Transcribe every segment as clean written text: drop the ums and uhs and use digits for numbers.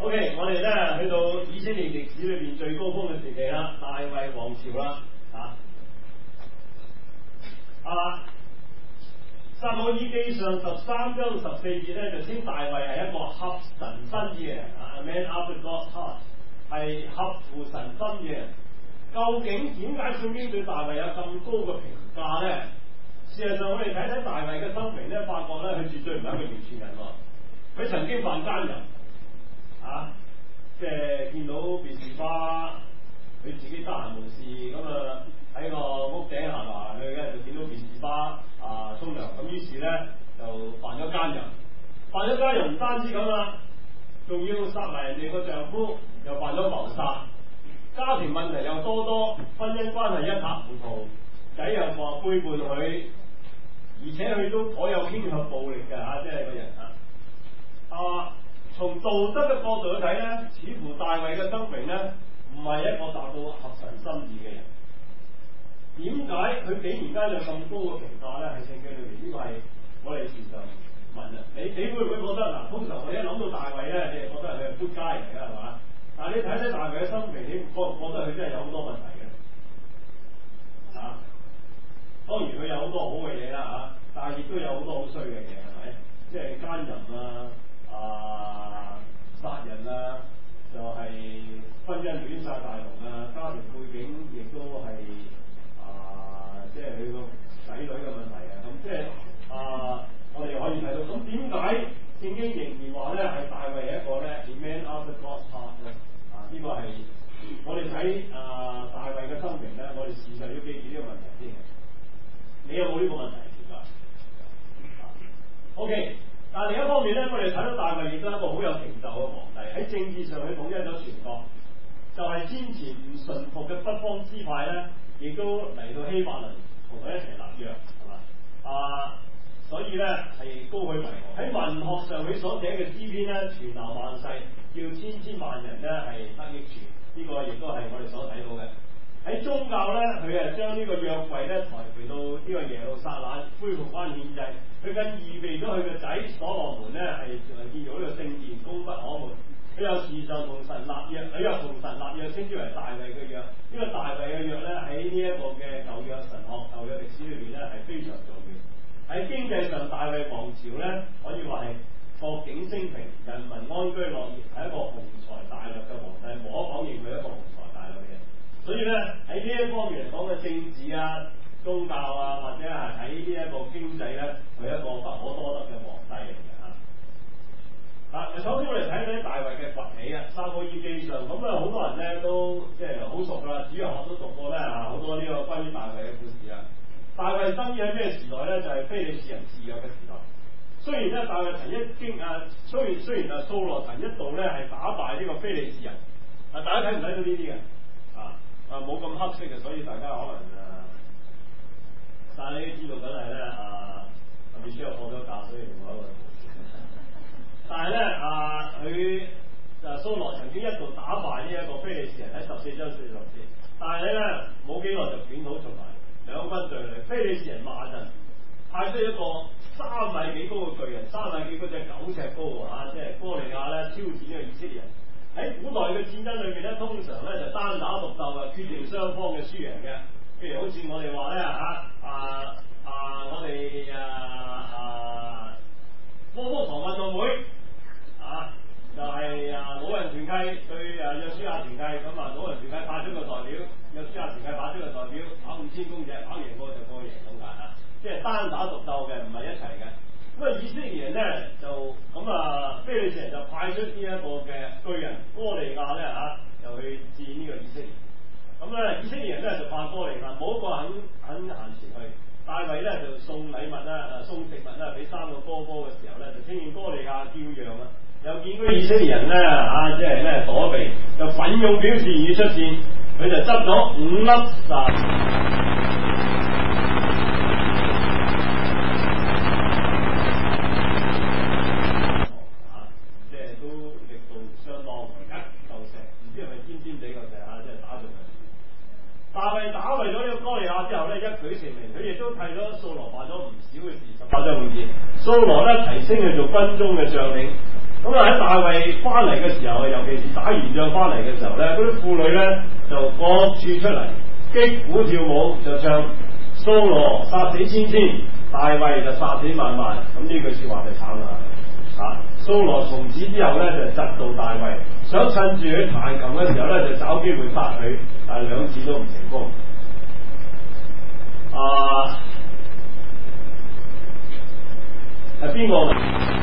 OK， 我哋咧去到以色列歷史裏邊最高峰嘅時期啦，大衛王朝啦，撒母耳記上13章14節咧就稱大衛係一個合神心意嘅人，A man after God's heart， 係合乎神心嘅人。究竟點解聖經對大衛有咁高嘅評價咧？事實上，我哋睇睇大衛嘅生平咧，發覺咧佢絕對唔係一個完全人喎。佢曾經犯奸淫，即係見到別是巴，佢自己得閒無事咁啊喺個屋頂行嚟去嘅，就見到別是巴沖涼，咁於是咧就犯咗奸淫。犯咗奸淫唔單止咁啦，仲要殺埋人哋個丈夫，又犯咗謀殺。家庭問題又多，婚姻關係一塌糊塗，仔又話背叛佢，而且佢都頗有傾向暴力嘅即係個人從道德嘅角度去睇咧，似乎大衛嘅生命咧唔係一個達到合神心意嘅人。點解佢竟然間有咁高嘅評價咧？喺聖經裏面呢個係我哋時常問啊！你會唔會覺得嗱？通常我哋一諗到大衛咧，你係覺得佢係 good guy 嚟嘅係嘛？但係你睇睇大衛嘅生命，你覺唔覺得佢真係有好多問題嘅？當然佢有好多好嘅嘢啦但係亦都有好多好衰嘅嘢係咪？即係奸淫殺人就係婚姻亂晒大龍家庭背景亦都係即係佢個仔女嘅問題咁即係我哋可以睇到，咁點解聖經仍然話咧係大衛係一個咧 A man after God's heart 咧？呢個係我哋睇大衛嘅生命咧，我哋事實要記住呢個問題先。你有冇呢個問題而家？OK， 但係另一方面咧，我哋睇到大衛亦都係一個好有成就嘅皇帝，喺政治上佢統一咗全國，就係先前唔順服嘅北方支派咧，亦都嚟到希伯倫同佢一齊立約，係嘛？所以咧係高舉為王。喺文學上佢所寫嘅詩篇咧，傳流萬世，叫千萬人咧係得益處。呢個亦都係我哋所睇到嘅。喺宗教咧，佢將呢個約櫃咧抬回到呢個耶路撒冷，恢復翻獻祭。佢更預備咗佢嘅仔所羅門咧，係建造呢個聖殿，功不可沒。佢又時常同神立約，佢又同神立約，稱之為大衛嘅約。呢個大衛嘅約咧，喺呢一個嘅舊約神學、舊約歷史裏邊咧，係非常重要。喺經濟上，大衛王朝咧可以話係國境升平，人民安居樂業，係一個雄才大略嘅皇帝，無可否認佢係一個雄才大略嘅人。所以咧喺呢一方面嚟講嘅政治宗教或者係喺呢一個經濟咧，佢係一個不可多得嘅皇帝嚟嘅首先我哋睇睇大衛嘅崛起撒母耳記上咁好多人咧都即係好熟啦，主日學都讀過咧好多呢個關於大衛嘅故事大衛生於喺咩時代咧？就係非利士人自約嘅時代。雖然咧大衛曾一經雖然掃羅曾一度咧係打敗呢個非利士人，大家睇唔睇到呢啲嘅？冇咁黑色嘅，所以大家可能但係你都知道梗係咧Michelle放咗假，所以另外一個。但係咧佢掃羅曾經一度打敗呢一個非利士人喺14章46節，但係咧冇幾耐就捲土重來，兩軍對壘，非利士人罵陣，派出一個3米幾高嘅巨人，3米幾嗰隻9尺高即係哥利亞咧挑戰呢個以色列人。喺古代嘅戰爭裏面咧，通常咧就單打獨鬥決定雙方嘅輸贏嘅。譬如好似我哋話咧我哋波波堂運動會就係老人團契對約書亞團契，咁老人團契派出個代表，約書亞團契派出個代表，跑5000公尺，跑贏過就過贏咁解即係單打獨鬥嘅，唔係一齊嘅。咁以色列人咧就非利士人就派出呢一個嘅巨人哥利亞咧就去戰呢個以色列。咁咧以色列人咧就怕哥利亞，冇一個肯行前去。大衛咧就送禮物送食物俾3個哥哥嘅時候咧，就聽見哥利亞叫嚷又見嗰啲以色列人咧即係咧躲避，就奮勇表示願意出戰，佢就執咗5粒即係都力度相當嚿石，唔知係咪尖尖地嚿石即係打中佢。大衛打敗咗呢個哥利亞之後咧，一舉成名，佢亦都替咗掃羅辦咗唔少嘅事。18章5節，掃羅咧提升佢做軍中嘅將領， 咁啊喺大衛翻嚟嘅時候，尤其是打完仗翻嚟嘅時候咧，嗰啲婦女咧就各處出嚟擊鼓跳舞，就唱掃羅殺死千千，大衛就殺死萬萬。咁呢句說話就慘啦。掃羅從此之後咧就嫉妒大衛，想趁住佢彈琴嘅時候咧就找機會殺佢，但係兩次都唔成功。係邊個？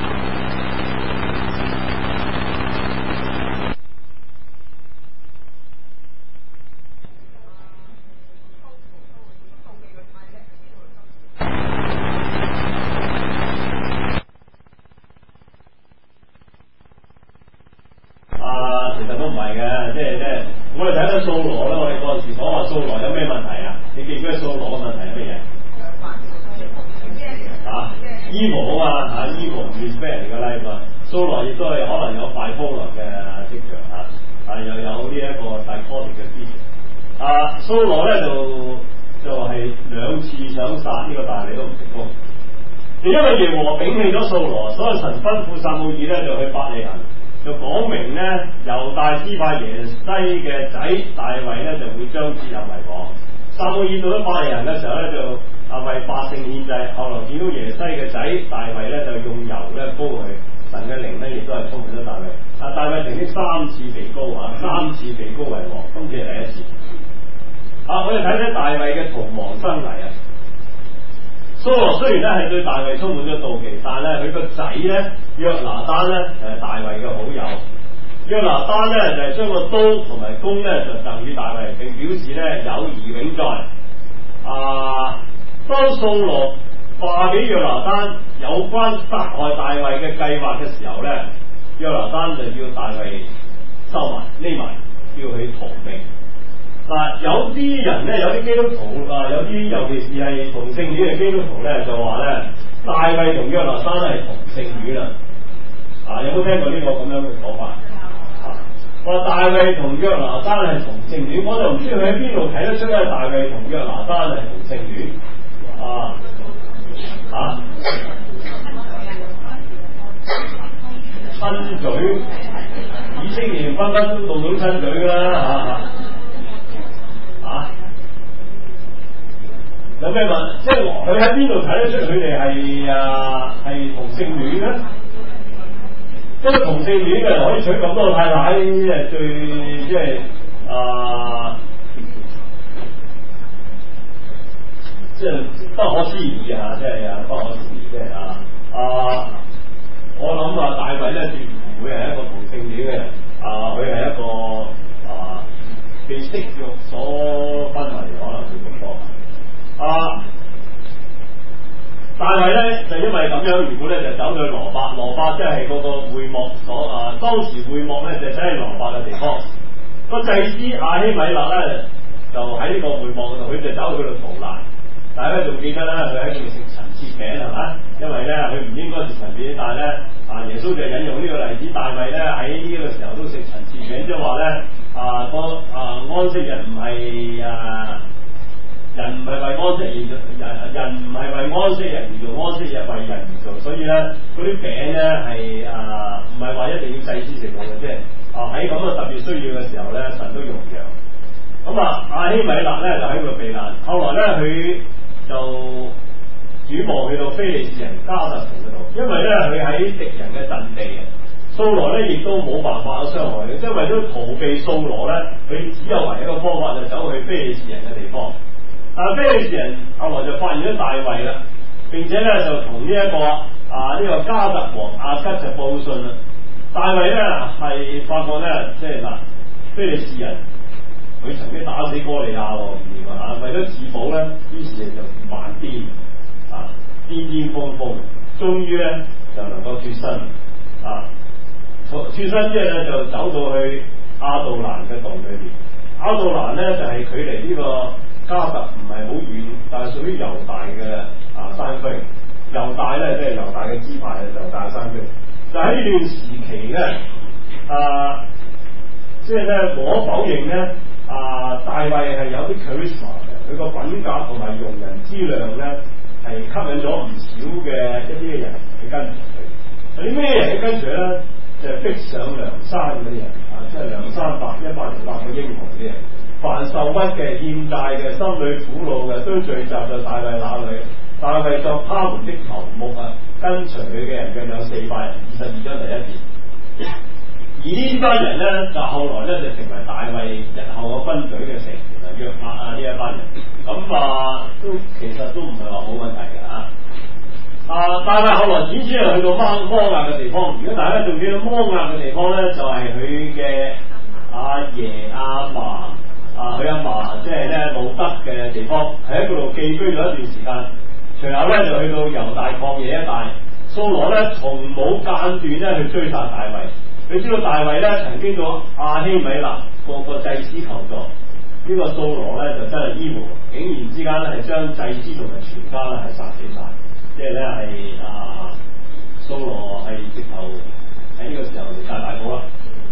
其實都唔係嘅，即係我哋睇到掃羅咧，我哋嗰陣時講話掃羅有咩問題啊？你記唔記得掃羅嘅問題係乜嘢？evil 啊嘛，evil 唔係咩嚟㗎啦嘛。掃羅亦都係可能有bipolar嘅跡象又有呢一個 psychotic 嘅思想。掃羅咧就係兩次想殺呢個大衛都唔成功。就因為耶和華摒棄咗掃羅，所以神吩咐撒母耳咧就去伯利恆，就講明咧猶大支派耶西嘅仔大衛咧就會將接任為王。撒母耳到咗伯利恆嘅時候咧就為百姓獻祭，後來見到耶西嘅仔大衛咧就用油咧膏佢，神嘅靈咧亦都係充滿咗大衛。大衛曾經3次被膏3次被膏為王，今次係第一次。我哋睇睇大衛嘅逃亡生涯啊。掃羅雖然咧係對大衛充滿咗妒忌，但係咧佢個仔咧約拿單咧係大衛嘅好友。約拿單咧就係將個刀同埋弓咧就贈予大衛，並表示咧友誼永在。當掃羅話俾約拿單有關殺害大衛嘅計劃嘅時候咧，約拿單就叫大衛收埋匿埋，叫佢逃命。有啲人咧，有啲基督徒有啲尤其是係同性戀嘅基督徒咧，就話咧大衛同約拿單係同性戀啦。有冇聽過呢個咁樣嘅講法？話大衛同約拿單係同性戀，我就唔知佢喺邊度睇得出咧大衛同約拿單係同性戀。親嘴，以色列人紛紛都動到親嘴㗎啦。有咩問？即係佢喺邊度睇得出佢哋係同性戀咧？即係同性戀嘅人可以娶咁多太太，最即係即係不可思議即係不可思議，即係我諗大衛咧絕唔會係一個同性戀嘅人，佢係一個被色欲所昏迷，可能會咁多。大衛咧就因為咁樣，如果咧就走到去羅伯即係嗰個會幕所當時會幕咧就喺羅伯嘅地方。個祭司亞希米勒咧就喺呢個會幕度，佢就走去度逃難。大家仲記得咧，佢喺度食陳設餅係嘛？因為咧佢唔應該食陳設餅，但係咧耶穌就引用呢個例子，大衛咧喺呢個時候都食陳設餅，即係話咧安息日唔係人唔係為安息而做，人唔係為安息日而做，安息日為人而做，所以咧嗰啲餅咧係唔係話一定要祭司食到嘅，即係喺咁嘅特別需要嘅時候咧，神都容讓。咁亞希米勒咧就喺度避難，後來咧佢就轉望去到非利士人加特城嗰度，因為咧佢喺敵人嘅陣地，掃羅咧亦都冇辦法去傷害佢，即係為咗逃避掃羅咧，佢只有唯一一個方法就走去非利士人嘅地方。但非利士人後來就發現咗大衛啦，並且咧就同呢個加特王亞吉就報信啦。大衛咧係發覺咧，即係非利士人佢曾經打死哥利亞為咗自保咧，於是就漫癲癲瘋瘋，終於咧就能夠脫身脫身之後咧就走到去亞杜蘭嘅洞裏邊。亞杜蘭咧就係距離呢個加特唔係好遠，但係屬於猶大嘅山區。猶大咧即係猶大嘅支派，猶大嘅山區。就喺呢段時期咧，即係咧無可否認咧，大衛係有啲 charisma 嘅，佢個品格同埋容人之量咧係吸引咗唔少嘅一啲嘅人去跟隨佢。有啲咩人去跟隨咧？ 即係逼上梁山嗰啲人啊，即係梁山伯108個英雄啲人，凡受屈嘅、欠債嘅、心裏苦惱嘅，都聚集在大衛那裏。大衛作他們的頭目啊，跟隨佢嘅人約有400人。22章第1節。而呢班人咧，就後來咧就成為大衛日後嘅軍隊嘅成員啊，約押啊呢一班人。咁都其實都唔係話冇問題嘅嚇。大衛後來轉轉去到摩押嘅地方。如果大家仲記得摩押嘅地方咧，就係佢嘅阿爺阿嫲佢阿嫲即係咧路德嘅地方，喺嗰度寄居咗一段時間。隨後咧就去到猶大曠野一帶。掃羅咧從冇間斷咧去追殺大衛。佢知道大衛咧曾經到亞希米勒個祭司求助，呢個掃羅咧就真係 evil，竟然之間咧係將祭司同埋全家咧係殺死晒，即係咧係掃羅係直頭喺呢個時候嚟晒大寶啦。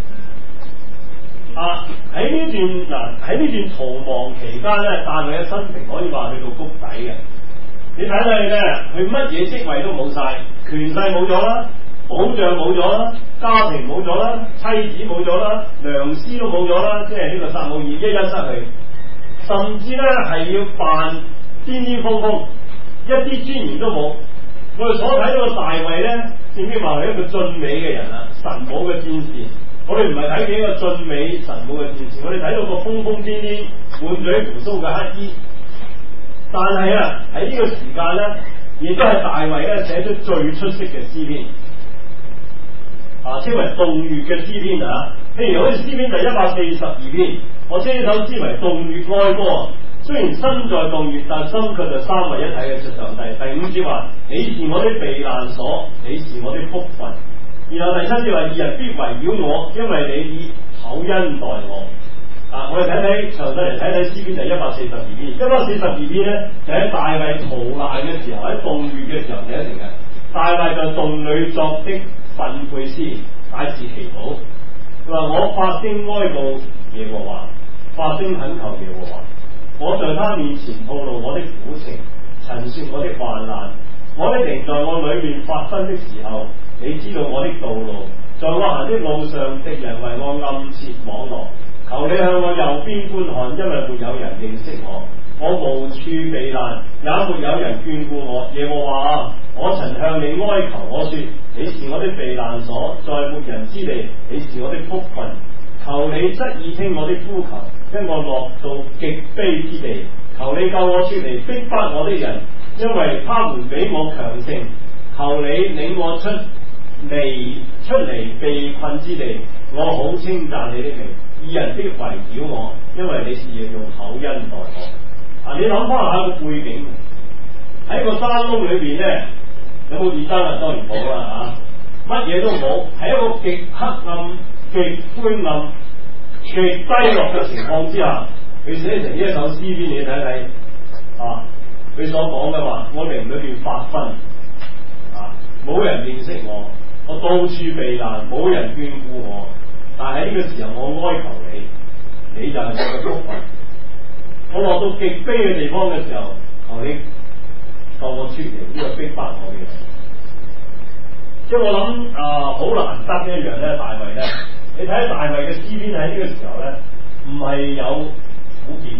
喺呢段逃亡期間咧，大衛嘅生平可以話去到谷底嘅。你睇睇咧，佢乜嘢職位都冇晒，權勢冇咗啦，保障冇咗啦，家庭冇咗啦，妻子冇咗啦，良師都冇咗啦，即係呢個撒母耳一一失去，甚至咧係要扮顛顛風風，一啲尊嚴都冇。我哋所睇到嘅大衛咧，正經話係一個俊美嘅人啊，神武嘅戰士。我哋唔係睇見一個俊美神武嘅戰士，我哋睇到個瘋瘋癲癲、滿嘴鬍鬚嘅乞衣。但係喺呢個時間咧，亦都係大衛咧寫出最出色嘅詩篇，稱為動樂嘅詩篇啊。譬如好似詩篇第142篇，我稱呢首詩為動樂哀歌。雖然身在動樂，但心卻就三位一體嘅上帝。第5節話：你是我的避難所，你是我的福分。然後第7節話：義人必圍繞我，因為你以厚恩待我。我哋睇詳細嚟睇睇詩篇第142篇。142篇咧就喺大衛逃難嘅時候，喺動樂嘅時候寫成嘅。大衛就洞裏作的訓誨詩，乃是祈禱。佢話：我發聲哀告耶和華，發聲懇求耶和華。我在他面前吐露我的苦情，陳說我的患難。我的靈在我裏面發昏的時候，你知道我的道路。在我行的路上，敵人為我暗設網羅。求你向我右邊觀看，因為沒有人認識我。我無處避難，也沒有人眷顧我。耶和華啊，我曾向你哀求，我說你是我的避難所，在沒人之地，你是我的福分。求你側耳聽我的呼求，因我落到極卑之地。求你救我出嚟逼迫我的人，因為他們比我強盛。求你領我出離被困之地，我好稱讚你的名。義人必圍繞我，因為你是用厚恩待我。你諗翻下個背景，喺個山窿裏邊咧，有冇電燈啊？當然冇啦嚇，乜嘢都冇，喺一個極黑暗、極灰暗、極低落嘅情況之下，佢寫成呢一首詩篇，你睇睇佢所講嘅話，我靈裏邊發昏冇人認識我，我到處避難，冇人眷顧我。但係喺呢個時候，我哀求你，你就係我嘅福分。我落到極卑嘅地方嘅時候，求你救我出嚟呢個逼迫我嘅人。即係我諗好難得一樣咧，大衛咧，你睇大衛嘅詩篇喺呢個時候咧，唔係有苦澀。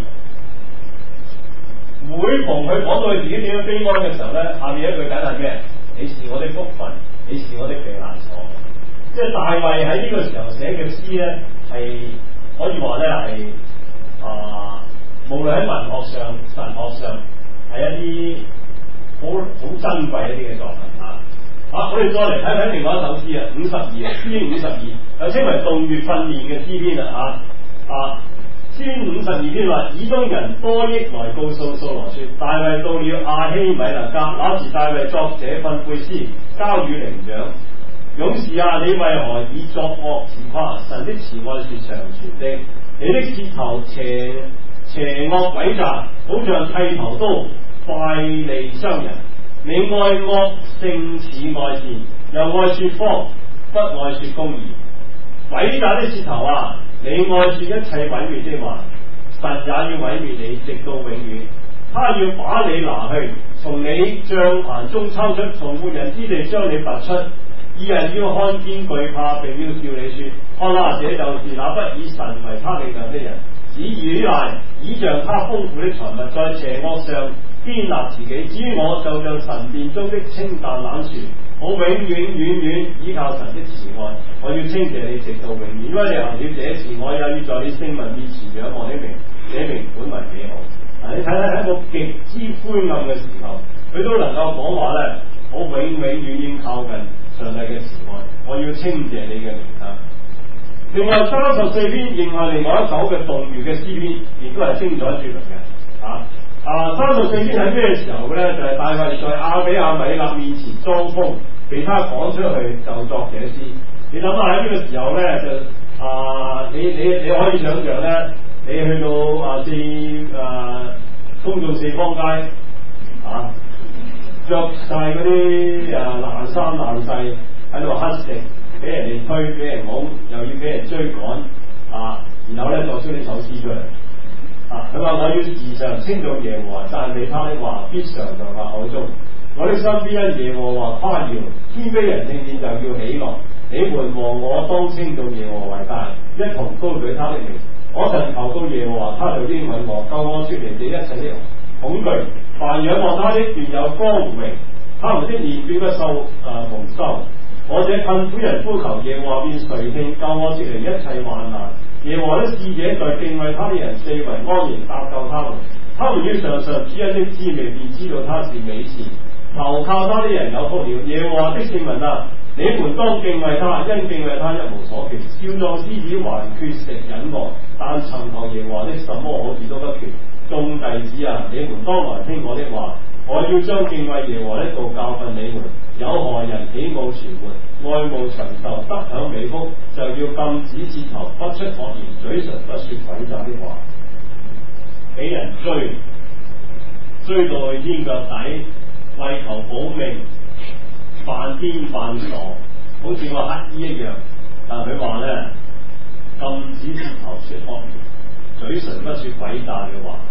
每逢佢講到佢自己點樣悲哀嘅時候咧，下面一句緊係咩？你是我的福分，你是我的避難所。即係大衛喺呢個時候寫嘅詩咧，係可以話咧係無論喺文學上、神學上，係一啲好珍貴一啲嘅作品我哋再嚟睇睇另外一首詩52詩篇52，又稱為動樂訓練嘅詩篇詩篇52篇話：以東人多益來告訴掃羅說，大衛到了亞希米勒家，那時大衛作這訓誨詩，交與伶長。勇士啊，你為何以作惡自誇？神的慈愛是長存的。你的舌頭邪惡詭詐，好像剃頭刀，快利傷人。你愛惡勝似愛善，又愛說謊，不愛說公義。詭詐的舌頭啊，你愛說一切毀滅的話，神也要毀滅你，直到永遠。他要把你拿去，從你帳棚中抽出，從活人之地將你拔出。 義人要看見懼怕，並要照理說：看哪，這就是那不以神為他力量的人，只倚賴倚仗他豐富的財物，在邪惡上堅立自己。至於我，就像神殿中的清淡冷泉，我永遠依靠神的慈愛。我要稱謝你直到永遠，因為你行了這事，我也要在你聖民面前仰望你名，這名本為美好。你睇睇喺一個極之灰暗嘅時候，佢都能夠講話咧，我永遠靠近上帝嘅慈愛，我要稱謝你嘅名。另外34篇仍係另外一首嘅動搖嘅詩篇，亦都係精彩絕倫嘅。34篇喺咩時候嘅咧？就係、是、大衛在亞比亞米勒面前裝瘋，被他趕出去就作這詩。你諗下喺呢個時候咧，就你可以想象咧，你去到公眾四方街着晒嗰啲爛衫爛細喺度乞食，俾人哋推，俾人拱，又要俾人追趕然後咧作出呢首詩出嚟佢話我要時常稱頌耶和華，讚美他的話必常在我口中。我的心必因耶和華誇耀，天非人聽見就要喜樂。你們和我當稱頌耶和華為大，一同高舉他的名。我曾求告耶和華，他就應允我，救我脫離這一切的恐懼。凡仰望他的便有光榮，他們的臉必不蒙羞。我這困苦人呼求耶和華，便垂聽，救我脫離一切患難。耶和華的使者在敬畏他的人四圍安營，搭救他們。他們要嘗嘗主恩的滋味，便知道他是美善。投靠他的人有福了。耶和華的聖民你們當敬畏他，因敬畏他一無所缺。少壯獅子還缺食忍餓，但尋求耶和華的什麼好處都不缺。眾弟子你們當來聽我的話，我要將敬畏耶和華的道教訓你們。有何人喜惡存活，愛慕長壽，得享美福，就要禁止舌頭，不出惡言，嘴唇不說詭詐的話。俾人追到去天腳底，為求保命，犯癲犯傻，好似個乞衣一樣。但佢話咧，禁止舌頭說惡言，嘴唇不說詭詐嘅話。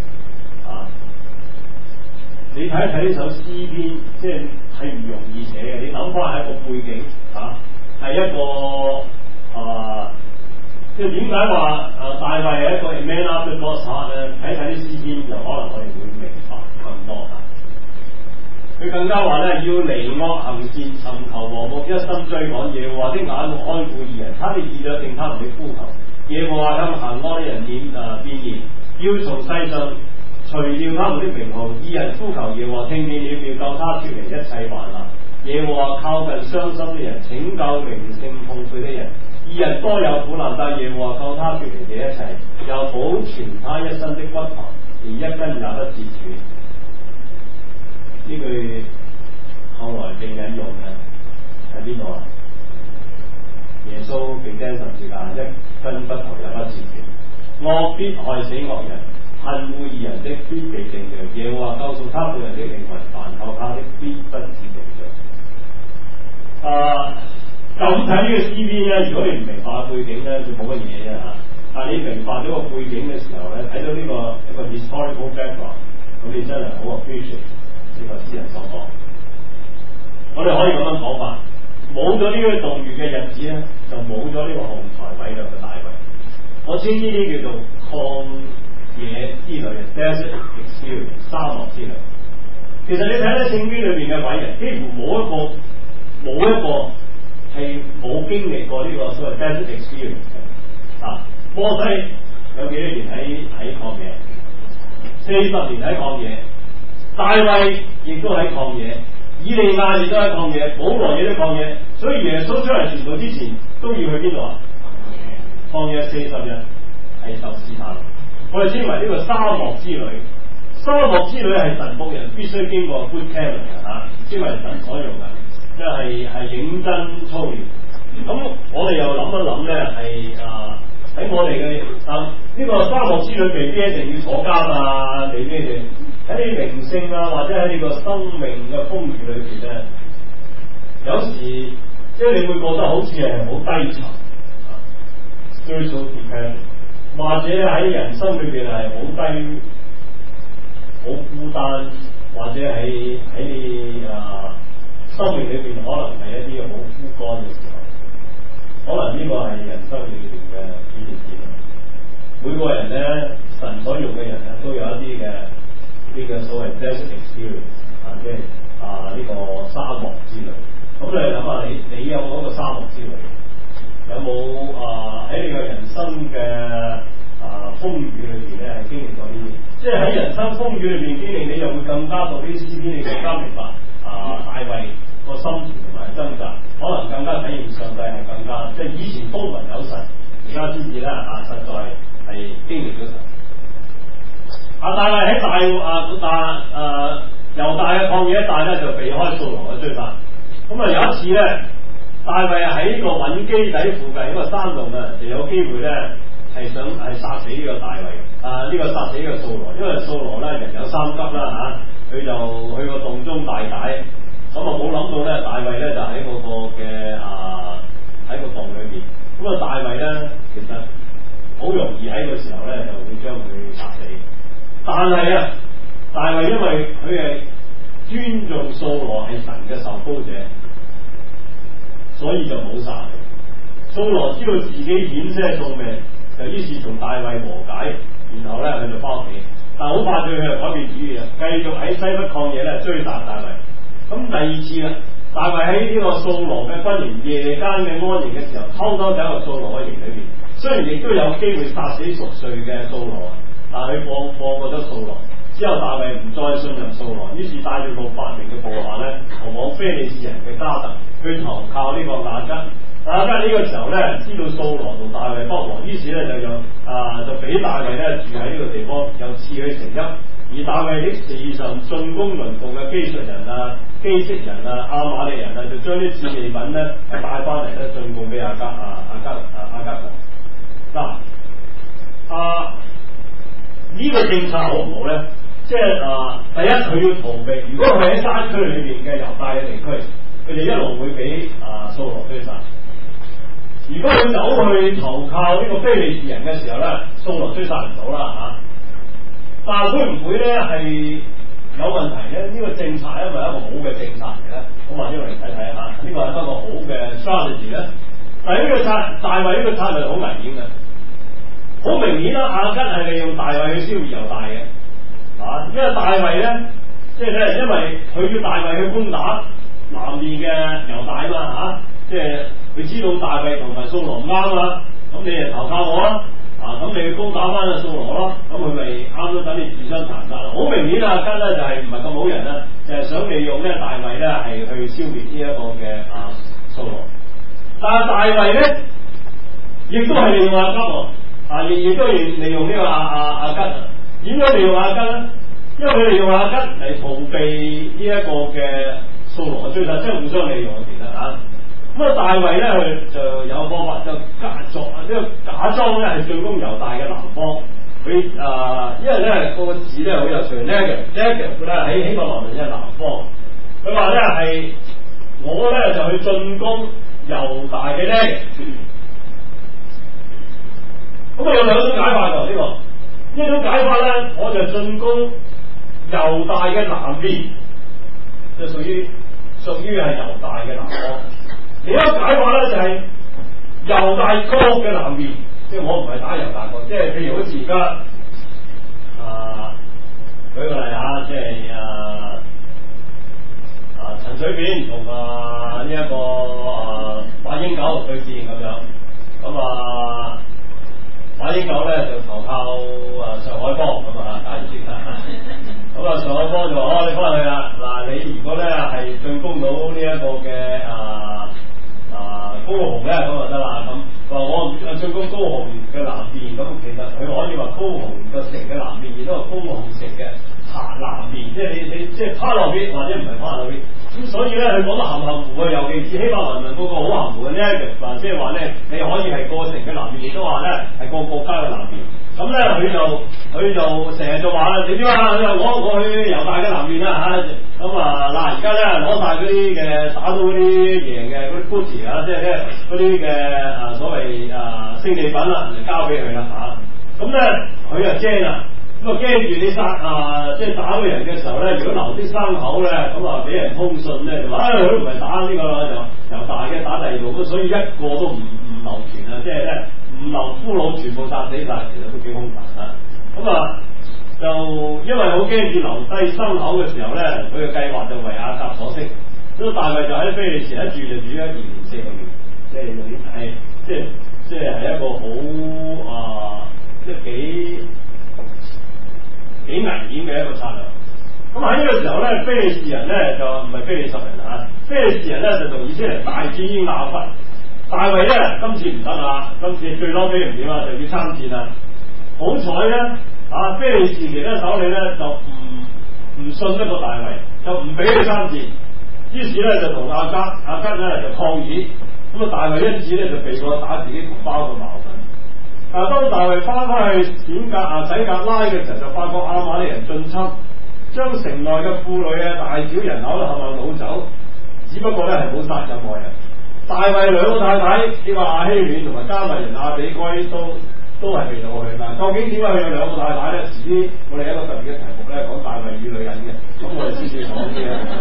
你睇一睇呢首詩篇，即係唔容易寫嘅。你諗翻係一個背景係一個即係點解話大衛係一個 a man after God's heart 咧？睇睇啲詩篇，就可能我哋會明白更多。佢更加話咧，要離惡行善，尋求和睦，一心追趕耶和華的眼目看顧義人，他的耳朵聽他們的呼求。耶和華向行惡的人變言，要從世上除掉他們的名號。義人呼求耶和華，聽見了，便救他脫離一切患難。耶和華靠近傷心的人，拯救靈性痛悔的人。義人多有苦難，但耶和華救他脫離這一切，又保存他一身的骨頭，連一根也不折斷。呢句後來被引用嘅喺邊度啊？耶穌被釘十字架，一根骨頭也不折斷。惡必害死惡人，恨惡義人的必被定罪。耶和華救贖他個人的靈魂，凡靠他的必不致定罪。就咁睇呢個詩篇咧，如果你唔明白背景咧，就冇乜嘢啫嚇。但係你明白咗個背景嘅時候咧，睇到呢一個 historical background，咁你真係好 appreciate 呢個詩人所講。我哋可以咁樣講法，冇咗呢個動員嘅日子咧，就冇咗呢個雄才偉略嘅大衛。我稱呢啲叫做曠野之旅 （desert experience） 沙漠之旅。其實你睇睇聖經裏邊嘅偉人，幾乎冇一個係冇經歷過呢個所謂 desert experience 嘅。摩西有幾多年喺曠野？40年喺曠野。大衛亦都喺曠野，以利亞亦都喺曠野，保羅亦都曠野。所以耶穌出嚟傳道之前都要去邊度啊？曠野40日係受試探。我哋稱為呢個沙漠之旅。沙漠之旅係神僕人必須經過 boot camp 嘅稱為神所用嘅，即係認真操練。咁我哋又諗一諗咧，喺我哋嘅呢個沙漠之旅未必一定要坐監未必嘅。喺你靈性或者喺你個生命嘅風雨裏邊咧，有時即係你會覺得好似係好低沉，spiritual depression，或者喺人生裏邊係好低、好孤單，或者喺你生命裏邊可能係一啲好枯乾嘅時候，可能呢個係人生裏邊嘅轉折點。每個人咧，神所用嘅人咧，都有一啲嘅呢個所謂 desert experience 即係呢個沙漠之旅。咁你諗下，你有冇一個沙漠之旅？有冇喺你嘅人生嘅風雨裏邊咧，係經歷過呢啲？即係喺人生風雨裏邊經歷，你就會更加讀呢啲詩篇，你更加明白大衛個心情同埋掙扎，可能更加體驗上帝係更加，即係以前風聞有神，而家先至咧實在係經歷咗神。大衛喺猶大嘅曠野一帶咧，就避開掃羅嘅追殺。咁有一次咧，大衛喺呢個揾基底附近一個山洞啊，就有機會咧係殺死呢個大衛，呢個殺死呢個掃羅，因為掃羅咧人有三急啦佢就去個洞中大解，咁冇諗到咧，大衛咧就喺嗰個嘅喺個洞裏邊，咁大衛咧其實好容易喺個時候咧就會將佢殺死，但係大衛因為佢係尊重掃羅係神嘅受膏者，所以就冇殺佢。掃羅知道自己險些送命，就於是同大衛和解，然後咧佢就翻屋企。但好快佢就改變主意啦，繼續喺西北曠野咧追殺大衛。咁第二次啦，大衛喺呢個掃羅嘅軍營夜間嘅安營嘅時候，偷偷走入掃羅嘅營裏邊。雖然亦都有機會殺死熟睡嘅掃羅，但係佢放過咗掃羅。之後大衛唔再信任掃羅，於是帶住600名嘅部下咧，逃往非利士人嘅迦特，去投靠呢個亞吉。亞吉呢個時候咧，知道掃羅同大衛不和，於是咧就俾大衛咧住喺呢個地方，又賜佢城邑。而大衛的時常進攻鄰國嘅基述人基色人亞瑪力人就將啲戰利品咧帶翻嚟咧進貢俾亞吉王。呢個政策好唔好咧？即係第一佢要逃避，如果佢喺山區裏邊嘅猶大嘅地區，佢哋一路會俾掃羅追殺。如果佢走去投靠呢個非利士人嘅時候咧，掃羅追殺唔到啦但係會唔會咧係有問題咧？呢個政策係咪一個好嘅政策嚟咧？咁或者我哋睇睇呢個係一個好嘅 strategy 咧。但係呢個大衛呢個策略好危險嘅，好明顯啦，亞吉係利用大衛去消滅猶大嘅。因為大衛咧，即係咧，因為佢要大衛去攻打南面嘅猶大嘛即係佢知道大衛同埋掃羅唔啱啦，咁你就投靠我啦，咁你去攻打翻個掃羅咯，咁佢咪啱咗等你自相殘殺啦。好明顯啊，跟咧就係唔係咁好人啦，就係想利用咧大衛咧係去消滅呢一個嘅掃羅，但係大衛咧亦都係利用亞吉亦都係利用呢個亞吉。點解利用亞吉咧？因為佢利用亞吉嚟逃避呢一個嘅掃羅嘅追殺，即係互相利用嘅其實咁大衛咧佢就有個方法，就假裝咧係進攻猶大嘅南方。佢因為咧個字咧好有趣 ，negative 咧喺希伯來文即係南方。佢話咧係我咧就去進攻猶大嘅 negative。咁有兩種解法㗎呢個。呢種解法咧，我就進攻猶大嘅南邊，就屬於係猶大嘅南方。另一個解法咧就係猶大國嘅南邊，即係我唔係打猶大國，即係譬如好似而家舉個例即係陳水扁同呢一個馬英九對戰咁樣，咁馬英九咧就投靠上海幫咁假如先咁上海幫就話你翻去啦，你如果咧係進攻到呢一個嘅高雄咧咁就得啦。咁話我進攻高雄嘅南邊，咁其實佢可以話高雄嘅城嘅南邊，亦都係高雄城嘅南邊，即係你即係趴落邊或者唔係趴落邊。咁所以咧佢講得含含糊嘅，尤其是希伯來文嗰個好含糊嘅 negative， 即係話咧你可以係個城嘅南邊，亦都話咧係個國家嘅南邊。咁咧佢就成日就話啦，你點啊？我去猶大嘅南邊啦咁而家咧攞晒嗰啲嘅打到嗰啲贏嘅嗰啲 booty 即係咧嗰啲嘅所謂勝利品啦，就交俾佢啦咁咧佢就精啦， 咁啊驚住你即係打個人嘅時候咧，如果留啲生口咧，咁啊俾人通訊咧就話，佢都唔係打呢個啦，就由大嘅打第二度，咁所以一個都唔留存啊，即係咧唔留俘虜，全部殺死晒，其實都幾兇殘啊！咁啊就因為好驚住留低生口嘅時候咧，佢嘅計劃就為亞甲所識，咁大衛就喺非利士一住就住咗1年4個月，即係用係即係一個好即係幾危險嘅一個策略。咁喺呢個時候咧，非利士人咧就唔係非利士人嚇，非利士人咧就同以色列人大戰於亞弗。大衛咧今次唔得啦，今次最嬲尾唔掂啦，就要參戰啦。好彩咧非利士其他首領咧就唔信得過大衛，就唔俾佢參戰。於是咧就同亞吉咧就抗議。咁啊，大衛因此咧就避過打自己同胞嘅矛盾。但係當大衛翻去洗革拉嘅時候，就發覺亞瑪力人進侵，將城內嘅婦女大小人口都冚唪唥擄走，只不過咧係冇殺任何人。大衛兩個太太呢個亞希暖同埋加密人亞比該都係被擄去。嗱，究竟點解佢有兩個太太咧？遲啲我哋一個特別嘅題目咧講大衛與女人嘅，咁我哋先至講啲啦。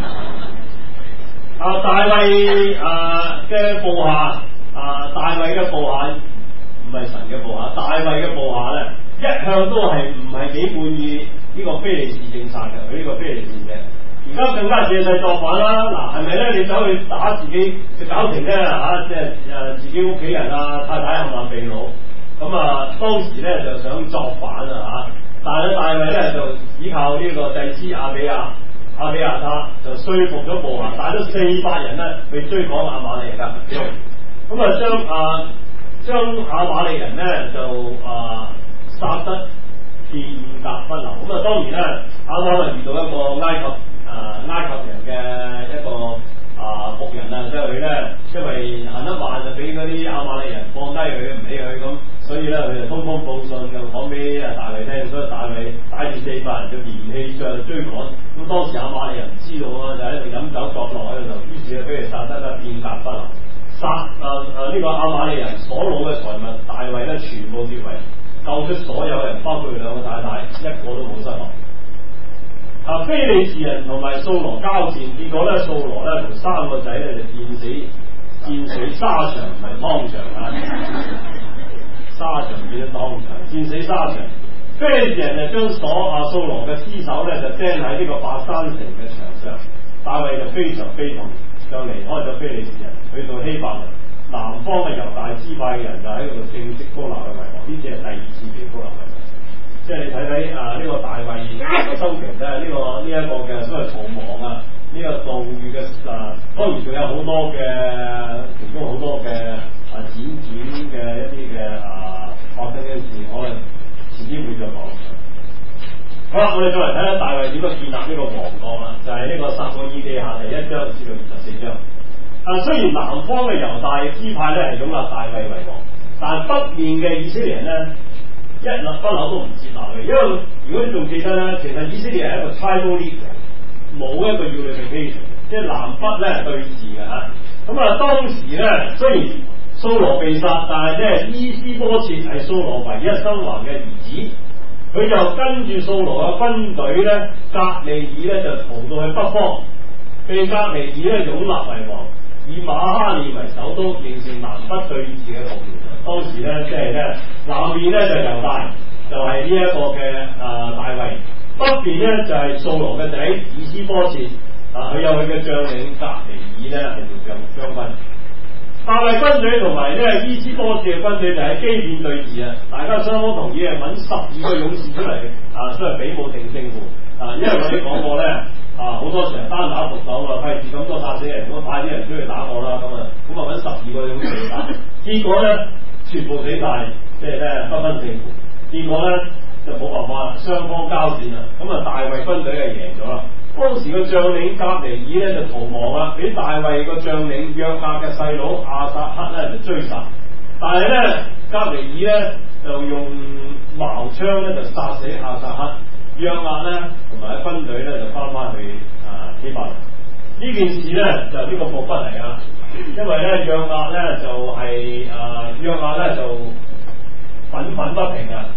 大衛嘅部下大衛嘅部下唔係神嘅部下，大衛嘅部下咧一向都係唔係幾滿意呢個非利士政策嘅，佢呢個非利士嘅，而家更加借勢作反啦！嗱，係咪咧？你走去打自己，就搞成咧即係自己屋企人太太冚唪唥被擄，咁當時咧就想作反但係大衛咧就依靠呢個祭司亞比亞他就說服咗部下，帶咗400人咧去追趕亞瑪力人。咁將亞瑪力人咧就殺得片甲不留。咁當然咧，亞瑪力遇到一個埃及人嘅一個僕人即係佢咧，因為行得慢就俾嗰啲亞瑪力人放低佢，唔理佢咁，所以咧佢就通風報信就講俾大衛聽，所以大衛帶住400人就連氣上追趕。咁當時亞瑪力人唔知道就喺度飲酒作樂喺度，於是咧俾佢殺得片甲不留。殺呢個亞瑪力人所攞嘅財物，大衛咧全部奪為，救出所有人，包括佢2個太太，一個都冇失落。非利士人同埋掃羅交戰，結果咧掃羅咧同3個仔咧就戰死沙場，唔係湯場沙場變咗湯場，戰死沙場。非利士人就將掃羅嘅屍首咧就釘喺呢個伯珊城嘅牆上，大衛就非常悲痛，就離開咗非利士人，去到希伯倫。南方嘅猶大支派嘅人就喺嗰度正式膏立佢為王，呢次係第2次被膏立為王。即係你睇呢個大衛收成咧，呢一個嘅所謂草莽呢個盜月嘅當然仲有好多嘅，其中好多嘅輾轉嘅一啲嘅發生嘅事，我哋遲啲會再講。好啦，我哋再嚟睇下大衛點樣建立呢個王國啦，就係呢個撒母耳記下第1章至到24章。雖然南方嘅猶大支派咧係擁立大衛為王，但係北面嘅以色列人咧一粒不朽都唔接納佢，因為如果你仲記得咧，其實以色列係一個 tribal leader，冇一個 unification， 即係南北咧對峙嘅嚇。咁當時咧雖然掃羅被殺，但係咧伊施波設係掃羅唯一生還嘅兒子，佢就跟住掃羅嘅軍隊咧，革利爾咧就逃到去北方，被革利爾咧擁立為王。以馬哈念為首都，形成南北對峙嘅局面。當時咧，即係咧南面咧就猶大，就係呢一個嘅大衛；北邊咧就係掃羅嘅仔以斯波切，佢有佢嘅將領革尼爾咧係做將軍。大衛軍隊同埋呢伊斯波切嘅軍隊就喺基遍對峙啊！大家雙方同意係揾12個勇士出嚟所以比武定勝負。因為我哋講過咧。好多時候單打獨鬥費事咁多殺死人，咁派啲人出去打我啦，咁揾12個勇士打，結果咧全部死晒，即係咧不分勝負。結果咧就冇辦法，雙方交戰啦。大衛軍隊係贏咗啦。當時個將領革尼爾咧就逃亡啦，俾大衛個將領約押嘅細佬亞撒克咧就追殺，但係咧革尼爾咧就用矛槍咧就殺死亞撒克。約押咧同埋軍隊咧就翻去希伯倫。呢件事咧就呢個伏筆嚟啊，因為咧約押咧就係約押咧就憤憤不平啊，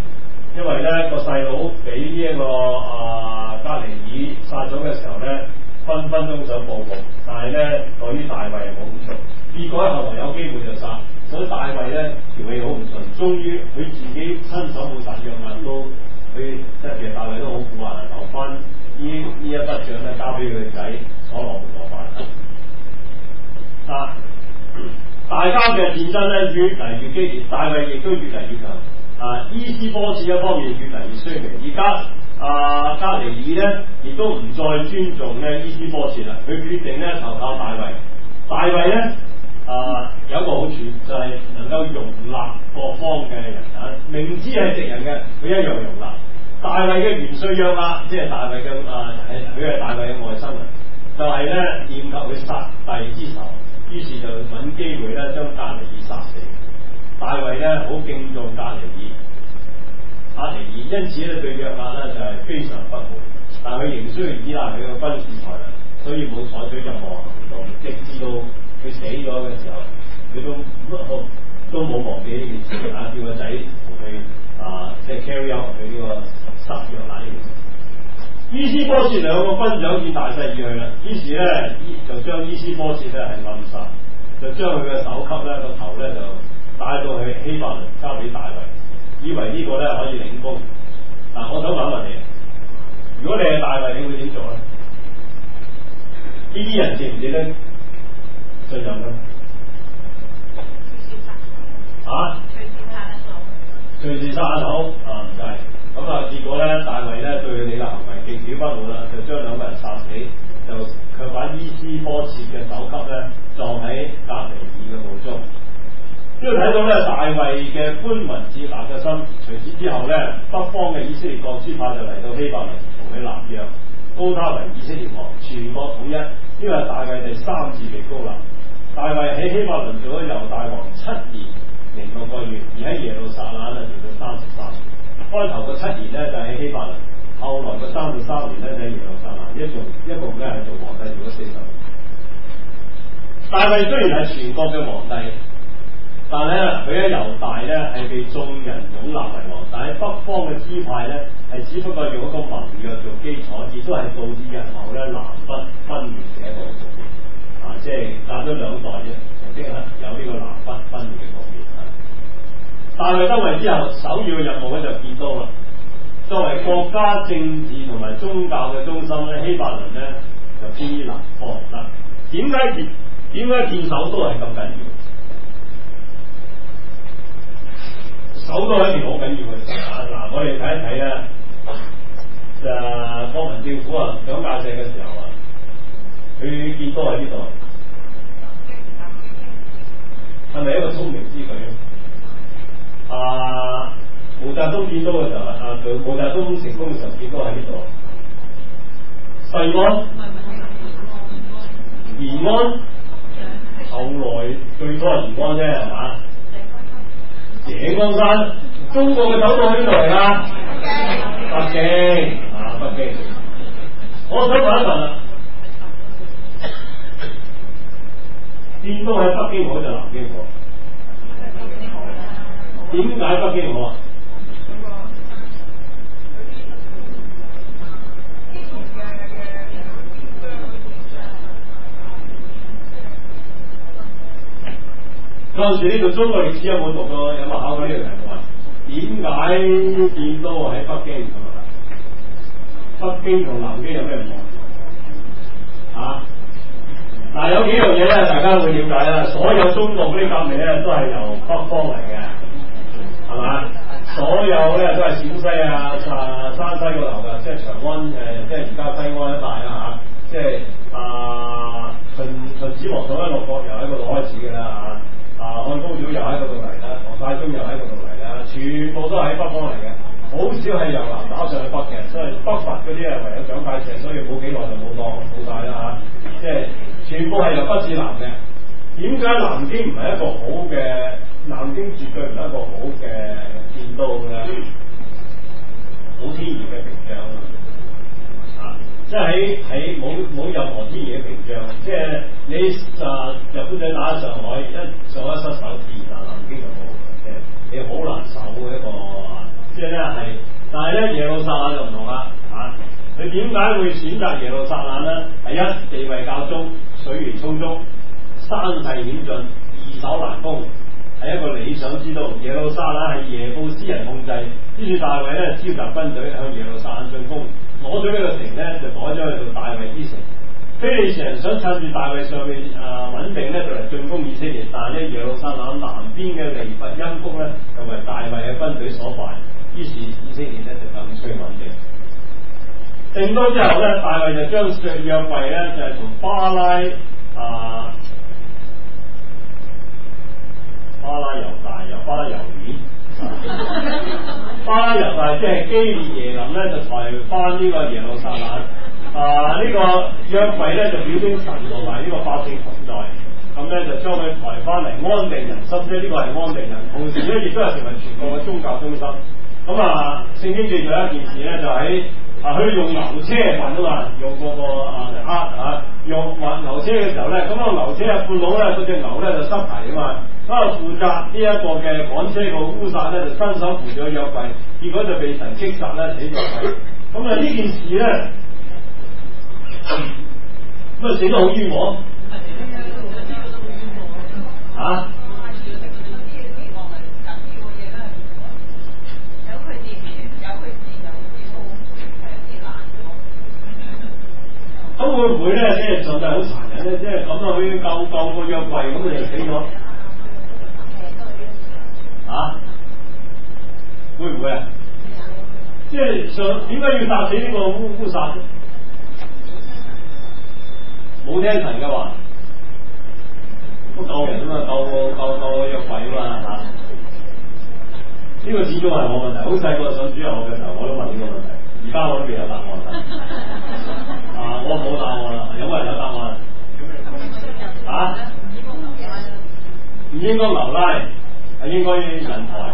因為咧個細佬俾呢一個加尼爾殺咗嘅時候咧，分分鐘想報復，但係咧對於大衛係冇咁做，結果後來有機會就殺，所以大衛咧條氣好唔順，終於佢自己親手冇殺約押都，佢即係其實大衛都好苦啊，留翻呢一筆賬咧交俾佢嘅仔所羅門羅辦啊。大家嘅戰爭咧越嚟越激烈，大衛亦都越嚟越強。伊施波設一方面越嚟越衰微，而家加尼爾咧亦都唔再尊重咧伊施波設啦，佢決定咧投靠大衛。大衛咧有一個好處就係能夠容納各方嘅人明知係敵人嘅，佢一樣容納。大衛嘅元帥約押，即係大衛嘅佢係大衛嘅外甥人，就係咧念及佢殺弟之仇。於是就揾機會咧將加尼爾殺死。大衛咧好敬重加尼爾，因此咧對約押咧就係非常不滿，但佢仍需要依賴佢嘅軍事才能，所以冇採取任何行動，直至到佢死咗嘅時候，佢都冇忘記呢件事叫個仔同佢即係 carry out 佢呢個殺約押呢件事。伊施波設兩個軍長見大勢已去啦，於是咧就將伊施波設咧係暗殺，就將佢嘅首級咧個頭咧就帶到去希伯崙交俾大衛，以為呢個咧可以領功。我想問你，如果你係大衛，你會點做咧？呢啲人值唔值得信任咧？隨時殺得到唔制。咁結果咧，大衛咧對佢哋嘅行為極表不滿啦，就將兩個人殺死，就卻把伊施波設嘅首級咧葬喺加尼爾嘅墓中。呢度睇到咧大衛嘅寬宏接納嘅心。隨之之後咧，北方嘅以色列各支派就嚟到希伯崙同佢立約，膏他為以色列王，全國統一。呢個係大衛第3次被膏立。大衛喺希伯崙做咗猶大王7年0 6個月，而喺耶路撒冷咧做咗33年。開頭個7年咧就喺希伯崙，後來個3到3年咧就喺耶路撒冷，一共咧係做皇帝做咗40年。大衛雖然係全國嘅皇帝，但係咧佢喺猶大咧係被眾人擁立為王，但喺北方嘅支派咧係只不過用一個盟約做基礎，亦都係導致日後咧南北分裂嘅一個局面。即係隔咗2代啫，就即係有呢個南北分裂嘅局面。大衛登位之後，首要嘅任務咧就建都啦。作為國家政治同埋宗教嘅中心咧，希伯崙咧就偏於南方。點解建首都係咁緊要？首都係一件好緊要嘅事。我哋睇一睇咧，國民政府蔣介石嘅時候佢建都喺呢度，係咪一個聰明之舉？毛澤東建都嘅時候，毛澤東成功嘅時候建都喺呢度。西安、延安，後來最初係延安啫，係嘛？井岡山，中國嘅首都喺邊度嚟㗎？北京，北京。我想問一問啦，建都喺北京好定南京好？點解北京好啊？嗰陣時呢度中國歷史有冇讀過？有冇考過呢個題目啊？點解建都喺北京咁啊？北京同南京有咩唔同？有幾樣嘢咧，大家會了解啦。所有中國嗰啲革命咧，都係由北方嚟嘅，係嘛？所有咧都係陝西山西嗰頭嘅，即係長安即係而家西安一帶啦嚇。即係秦始皇統一六國又喺嗰度開始嘅啦嚇。漢高祖又喺嗰度嚟啦，唐太宗又喺嗰度嚟啦，全部都係喺北方嚟嘅，好少係由南打上去北嘅。所以北伐嗰啲係唯有蔣介石，所以冇幾耐就冇晒啦嚇。即係全部係由北至南嘅。點解南京唔係一個好嘅？南京絕對唔係一個好嘅建都咧，好天然嘅屏障即係喺冇任何天然嘅屏障。即係你日本仔打上海，上海失守，自然南京就冇。即係你好難守一個，即係咧係，但係咧耶路撒冷就唔同啦嚇。佢點解會選擇耶路撒冷咧？第一，地位較中，水源充足，山勢險峻，易守難攻，係一個理想之都。耶路撒冷係耶布斯人控制，於是大衛咧召集軍隊向耶路撒冷進攻，攞咗呢個城咧就改咗去做大衛之城。非利士人想趁住大衛上面穩定咧，就嚟進攻以色列，但係咧耶路撒冷南邊嘅利弗因谷咧就為大衛嘅軍隊所敗，於是以色列咧就更趨穩定。定都之後咧，大衛就將約櫃咧就係從巴拉猶大有巴拉猶遠，巴拉猶大即係基列耶琳咧就抬翻呢個耶路撒冷。呢個約櫃咧就表徵神同埋呢個百姓同在，咁咧就將佢抬翻嚟安定人心，即係呢個係安定人，同時咧亦都係成為全國嘅宗教中心。咁聖經記載一件事咧，就喺佢用牛車運啊嘛，用嗰個用運牛車嘅時候咧，咁個牛車嘅半路咧，嗰隻牛咧就失蹄啊嘛，咁負責呢一個嘅趕車個烏撒咧就伸手扶住個約櫃，結果就被神擊殺咧死咗佢。咁呢件事咧。咁死得好冤枉嚇！咁會唔會咧？即係上帝好殘忍咧？即係咁啊，佢救個約櫃，咁你就死咗嚇？會唔會啊？即係上點解要殺死呢個烏撒？冇聽神嘅話，都救人啊嘛，救約櫃啊嘛嚇。呢個始終係我問題。好細個上主日學嘅時候，我都問呢個問題。而家我都未有答案啦。我冇答案啦。有冇人有答案啊？唔應該流拉，係應該人抬。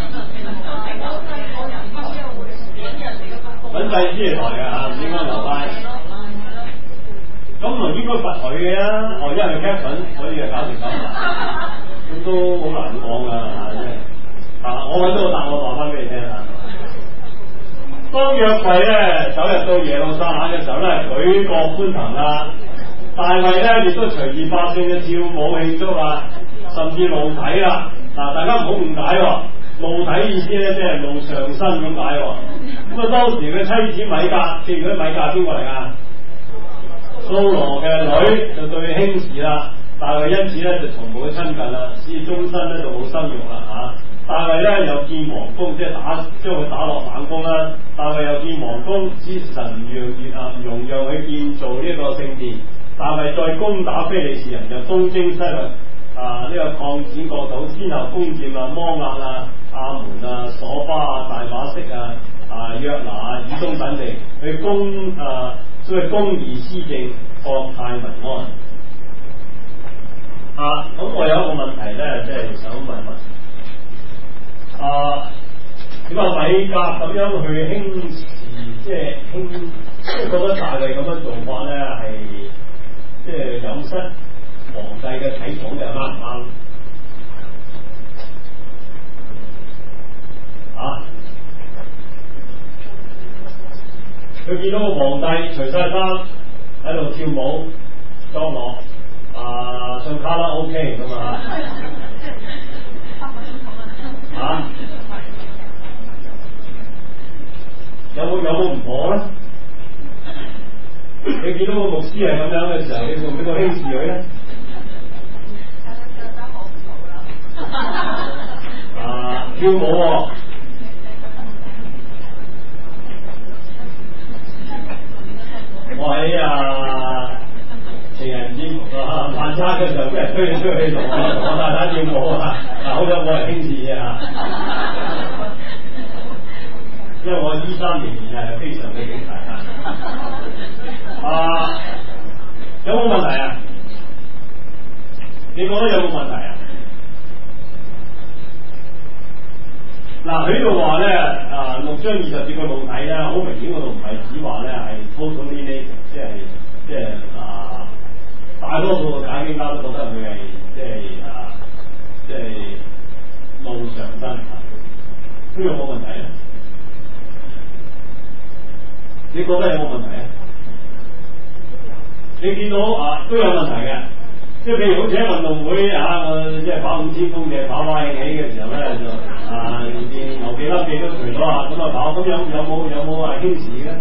揾祭司嚟抬嘅嚇，唔應該流拉。咁唔應該罰佢嘅因為佢 captain， 所以就搞成咁，咁都好難講噶嚇，我揾到個答案話翻俾你聽啊。當約櫃咧走入到耶路撒冷嘅時候咧，舉國歡騰啦，大衛咧亦都隨住百姓嘅跳舞慶祝啦，甚至露體啦。嗱，大家唔好誤解喎，露體意思咧即係露上身咁解喎。咁當時嘅妻子米甲，記住嗰米甲邊個嚟㗎？掃羅嘅女就對佢輕視啦，大衛因此咧就從冇親近啦，使終身咧就冇生育啦嚇。大衛咧又建王宮，即係將佢打落冷宮啦。大衛又建王宮，使神容讓佢建造呢一個聖殿。大衛再攻打非利士人，就東征西掠呢個擴展國土，先後攻佔摩押亞門索巴大馬色約拿以東等地，去所謂公義施政，國泰民安。咁我有一個問題咧，即係想問一問。點解米甲咁樣去輕視，即係覺得大衛咁樣做法咧，係即係有失皇帝嘅體統嘅，啱唔啱？佢見到個皇帝除晒衫喺度跳舞裝樂唱卡拉 OK 咁有冇唔妥咧？你見到個牧師係咁樣嘅時候，你會唔會輕視佢咧？跳舞喎！我喺情人節晚餐嘅時候，俾人推出去同我太太跳舞好彩冇人輕視因為我衣衫仍然係非常嘅整齊有冇問題啊？你覺得有冇問題啊？佢呢度話咧6章20節嘅露體咧，好明顯嗰度唔係指話咧係 totally naked， 即係大多數嘅解經家都覺得佢係即係露上身，呢個冇問題啊。 你覺得有冇問題啊？你見到啊都有問題嘅，即係譬如好似喺運動會即係跑5000公尺跑翻起嘅時候咧，就連牛幾粒記都除咗咁啊跑，咁有冇輕視嘅？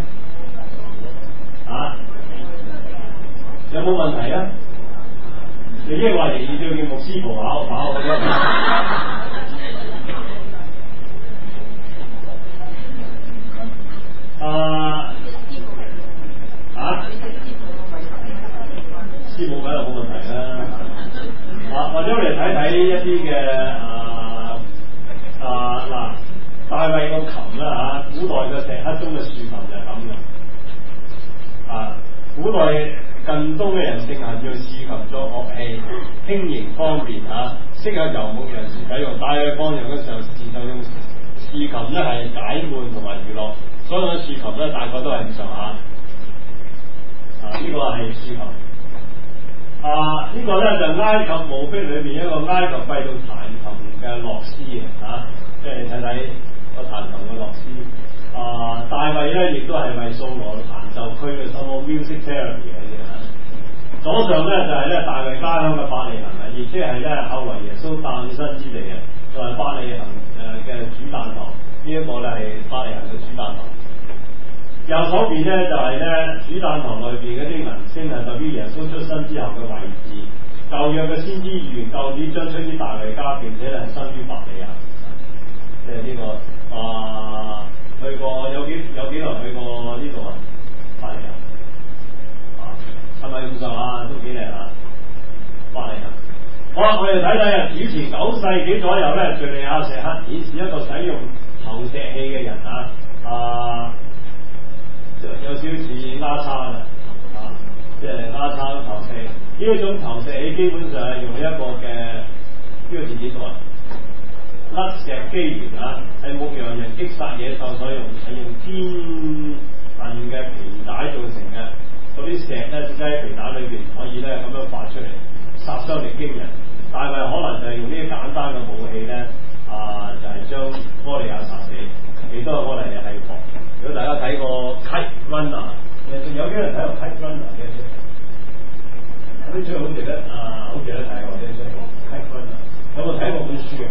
有冇問題啊？你即係話仍然要叫牧師傅跑嗰啲師母梗係冇問題啦。或者我哋睇睇一啲嘅嗱，大衛個琴啦古代嘅石刻中嘅豎琴就係咁嘅。古代近東嘅人盛行用豎琴作樂器，輕盈方便適合遊牧人士使用。大衛放羊嘅時候，時就用豎琴咧係解悶同埋娛樂，所以豎琴咧大概都係咁上下。呢個係豎琴。呢個咧就埃及墓碑裏邊一個埃及貴族彈琴嘅樂師即係睇睇個彈琴嘅樂師。大衛咧亦都係為掃羅彈奏區嘅什麼 music therapy 嘅左上咧就係咧大衛家鄉嘅伯利恆亦即係咧後來耶穌誕生之地就係伯利恆嘅主誕堂。呢一個咧係伯利恆嘅主誕堂。右手邊咧就係咧主誕堂裏邊嗰啲銀星代表耶穌出生之後嘅位置。舊約嘅先知預言救主將出於大衛家，並且係生於伯利恆。即係呢個去過有幾耐去過呢度伯利恆係咪咁上下都幾靚伯利恆。好啦，我哋睇睇主前9世紀左右咧，敘利亞石刻顯示一個使用投石器嘅人有少少似丫叉即係丫叉投石。呢一種投石器基本上係用一個嘅呢個字幾多甩石機緣係牧羊人擊殺野獸所用，係用堅韌嘅皮帶造成嘅。嗰啲石咧，即喺皮帶裏邊可以咧咁樣發出嚟，殺傷力驚人。大概可能就係用呢啲簡單嘅武器咧，就係將哥利亞殺死。亦都係我哋係防。如果大家睇過 Kite Runner， 有啲人睇過 Kite Runner 嘅出，啲出好值得好值得睇喎！啲出 Kite Runner 有冇睇過本書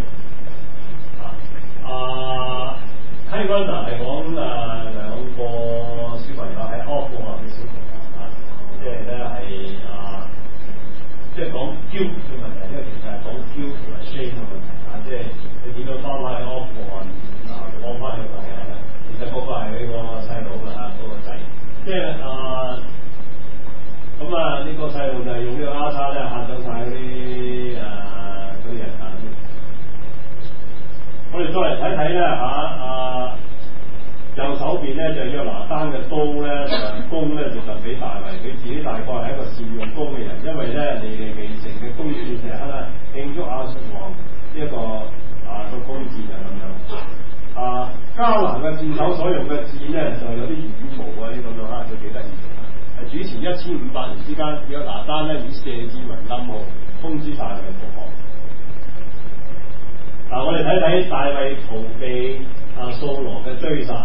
Kite Runner 係講兩個小朋友喺阿富汗嘅小朋友即係咧係即係講 guilt 嘅問題，因為其實係講 guilt 同埋 shame 嘅問題即係你點樣翻返去阿富汗講翻去嘅，其實嗰個係呢個細佬㗎嗰個仔，即係咁呢個細路就係用呢個丫叉咧嚇走晒嗰啲人我哋再嚟睇睇咧右手邊咧就約拿單嘅刀咧弓咧就俾大衛，佢自己大概係一個善用弓嘅人，因為咧尼尼微城嘅弓箭石刻咧慶祝亞述王呢一個個弓箭就咁樣。迦南嘅箭手所用嘅箭咧就有啲羽毛呢咁樣都幾得意。係主前1500年之間，約拿單咧以射箭為暗號，通知大衛投降。我哋睇睇大衛逃避掃羅嘅追殺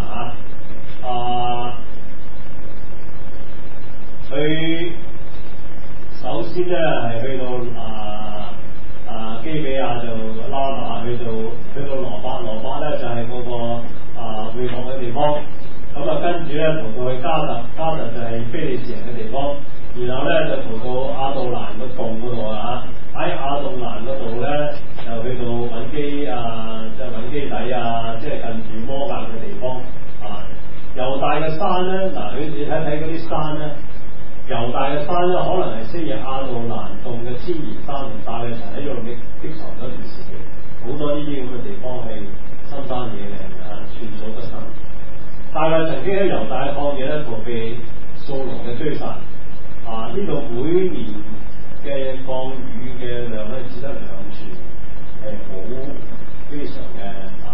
佢首先咧係去到基比亞就拉馬，去到羅伯咧就係嗰個會幕嘅地方。咁跟住咧逃到去加特就係非利士人嘅地方，然後咧就逃到亞杜蘭個洞嗰度喺亞杜蘭嗰度咧就去到揾基即係揾基底即係近住摩押嘅地方。猶大嘅山咧你睇睇嗰啲山咧，猶大嘅山咧可能係昔日亞杜蘭洞嘅千言山同大衛城喺度積藏咗段時期，好多呢啲咁嘅地方係深山野嶺寸草不生。大衛曾經喺猶大曠野咧逃避掃羅嘅追殺。呢度每年嘅降雨嘅量咧只得2寸，係好非常嘅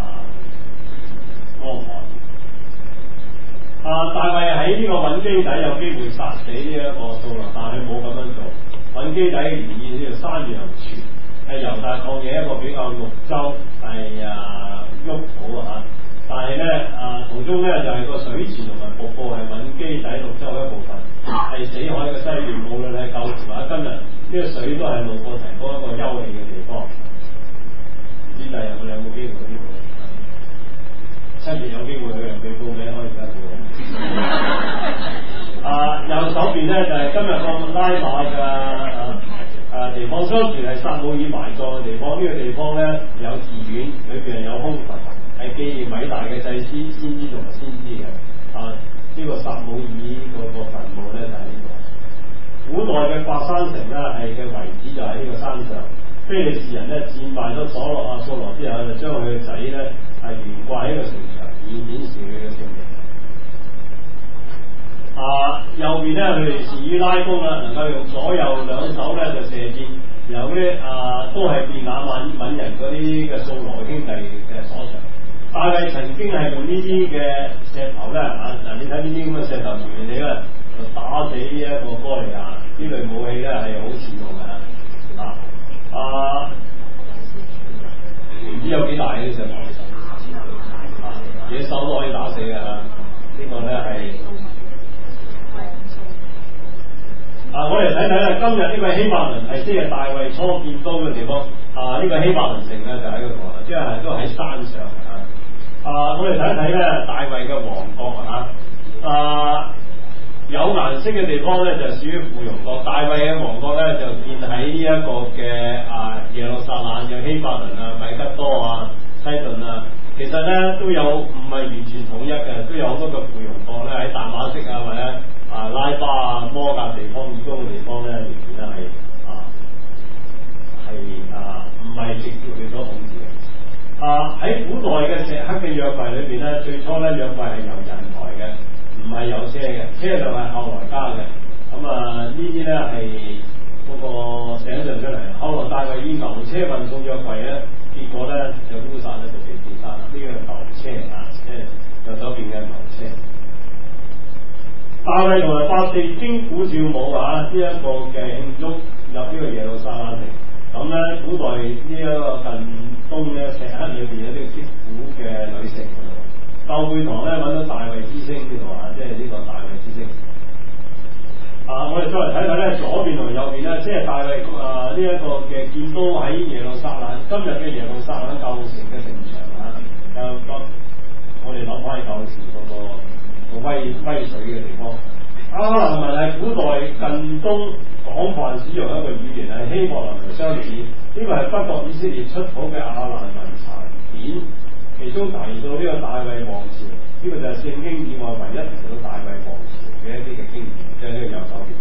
乾旱。大衛喺呢個揾基底有機會殺死呢一個掃羅，但係佢冇咁樣做。揾基底嘅原意呢條山羊泉係猶大曠野一個比較綠洲係沃土但係咧，同咗中咧就係、是、個水池同埋瀑布係穩基底綠洲嘅一部分，係死海嘅西邊。無論係舊時或者今日，呢、這個水都係路過提供一個休憩嘅地方。唔知第日我哋有冇機會去呢度？7月有機會去人哋報名可以跟住。右手邊咧就係、是、今日個拉馬嘅地方，相傳係撒母耳埋葬嘅地方。呢、這個地方咧有寺院，裏邊係有空墳，係紀念偉大嘅祭司、先知同埋先知嘅。呢、這個撒母耳個墳墓咧就喺呢度。古代嘅伯山城咧係嘅遺址就喺呢個山上。非利士人咧戰敗咗掃羅之後，就將佢嘅仔咧係懸掛喺個城牆，以顯示佢嘅勝利。右邊咧佢哋善於拉弓啦，能夠用左右兩手咧就射箭，由啲都係便雅憫人嗰啲嘅掃羅兄弟嘅所長。大衛曾經係用呢啲嘅石頭咧你睇呢啲咁嘅石頭，原理咧就打死呢一個哥利亞，呢類武器咧係好似用嘅。唔知有幾大嘅石頭，野獸都可以打死嘅。呢個咧係我哋睇睇啦。今日呢個希伯倫係即係大衛初建都嘅地方。呢個希伯倫城咧就喺嗰度，即係都喺山上。我哋睇一睇咧，大衛嘅王國有顏色嘅地方咧就屬於芙蓉國。大衛嘅王國咧就建喺呢一個嘅耶路撒冷，有希伯倫米吉多西頓其實咧都有唔係完全統一嘅，都有好多個芙蓉國咧喺大馬色或者拉巴摩押地方以東嘅地方咧，仍然咧係唔係直接佢所統治嘅。喺古代嘅石刻嘅約櫃裏邊咧，最初咧約櫃係由人抬嘅，唔係有車嘅，車就係後來加嘅。呢啲咧係嗰個想象出嚟。後來大衛以牛車運送約櫃咧，結果咧就烏撒咧就被擊殺啦。呢個係牛車即係右手邊嘅牛車。大衛同埋百姓經鼓跳舞呢一個嘅慶祝入呢個耶路撒冷城。咁咧，古代呢一個近東嘅石刻裏邊有啲擊鼓嘅女性嗰度。舊會堂咧揾到大衛之星呢度即係呢個大衛之星。我哋再嚟睇睇咧，左邊同右邊咧，即係大衛呢一個嘅建都喺耶路撒冷，今日嘅耶路撒冷舊城嘅城牆我哋諗翻起舊時嗰個威水嘅地方。亞蘭文係古代近東廣泛使用一個語言，係希伯來文相似。呢個係北國以色列出土嘅亞蘭文殘片，其中提到呢個大衛王朝，呢個就係聖經以外唯一提到大衛王朝嘅一啲嘅經驗，即係呢個右手邊。